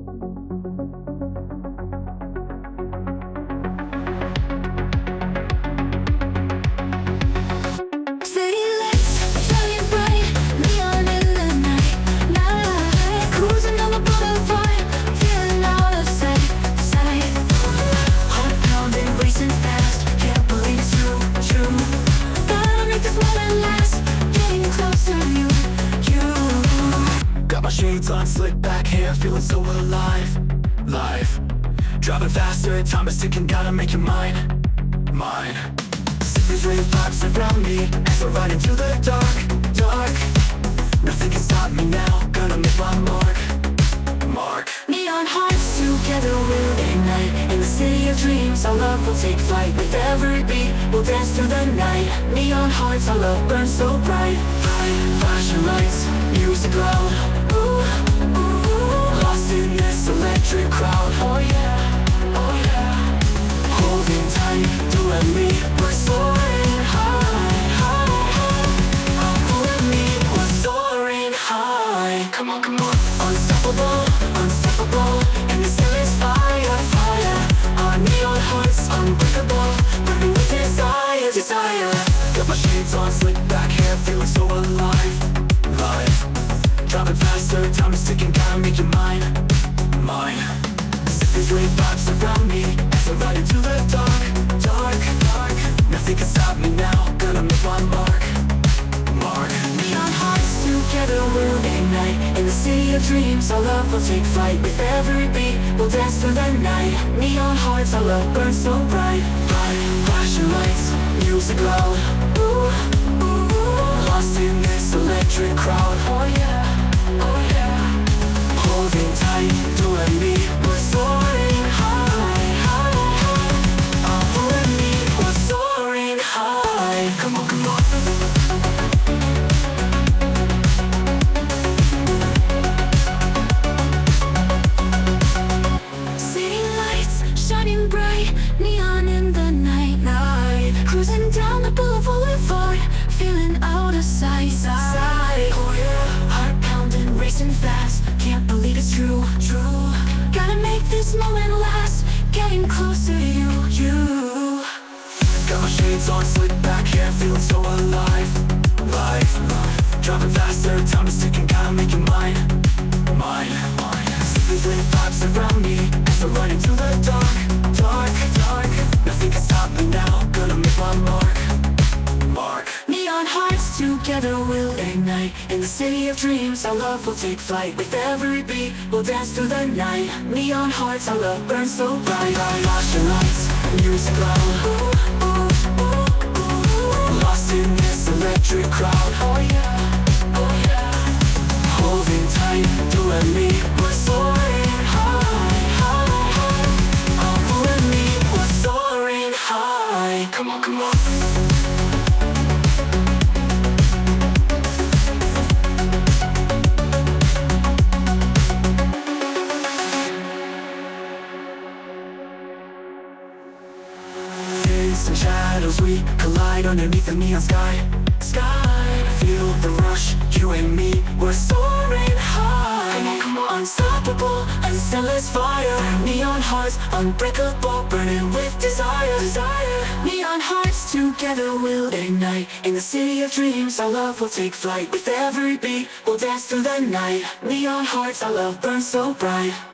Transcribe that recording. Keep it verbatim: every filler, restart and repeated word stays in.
City lights shining bright, neon in the night, night. Cruising on the boulevard, feeling out of sight, sight. Heart pounding, racing fast, can't believe it's true, true. Gotta make this moment last, getting closer to you, you. Got my shades on, slick back hair, feeling so alive, live. Driving faster, time is ticking, gotta make your mind, mine. These rave vibes around me as I ride into the dark, dark. Nothing can stop me now, gonna make my mark, mark. Neon hearts together we'll ignite. In the city of dreams, our love will take flight. With every beat, we'll dance through the night. Neon hearts, our love burns so bright, bright. Flashing lights, music loud, ooh, ooh. Lost in this electric crowd, oh yeah, oh yeah. Holding tight, you and me, we're soaring high, high, high. You and me, we're soaring high. Come on, come on. Unstoppable, unstoppable. And this air is fire, fire. Our neon hearts, unbreakable, burning with desire, desire. Got my shades on, slick back hair, feeling so alive, live. Driving faster, time is ticking, gotta make your mind, mine. These rave vibes around me as I ride into the dark, dark, dark. Nothing can stop me now, gonna make my mark, mark. Neon hearts together we'll ignite. In the city of dreams, our love will take flight. With every beat, we'll dance through the night. Neon hearts, our love burns so bright, bright. Flashing lights, music loud, ooh, ooh. Lost in this electric crowd, Oh yeah, oh yeah. holding tight, you and me, we're soaring high, high, high. You and me, We're soaring high. Come on, come on. city lights shining bright, neon in the night, night. Cruising down the boulevard, feeling out of sight, sight. Oh yeah. Heart pounding, racing fast, can't believe it's true, true. Gotta make this moment last, getting closer to you, you. Got my shades on, slick back hair, feeling so alive, live, live. Driving faster, time is ticking, gotta make your mind, mine, mine. These rave vibes around me as I ride into the dark, dark, dark. Nothing can stop me now, gonna make my mark, mark. Neon hearts together we'll ignite. In the city of dreams, our love will take flight. With every beat, we'll dance through the night. Neon hearts, our love burns so bright, bright. Flashing lights, music loud, Ooh, ooh, ooh, ooh. lost in this electric crowd, Oh yeah, oh yeah. holding tight, you and me, we're soaring high, high, high. You and me, We're soaring high. Come on, come on. Face and shadows, we collide underneath the neon sky, sky. Feel the rush, you and me, we're soaring high. Come on, come on. Unstoppable, endless fire. Neon hearts, unbreakable, burning with desire, desire. Neon hearts together we'll Ignite in the city of dreams, our love will take flight. With every beat, we'll dance through the night. Neon hearts, our love burns so bright.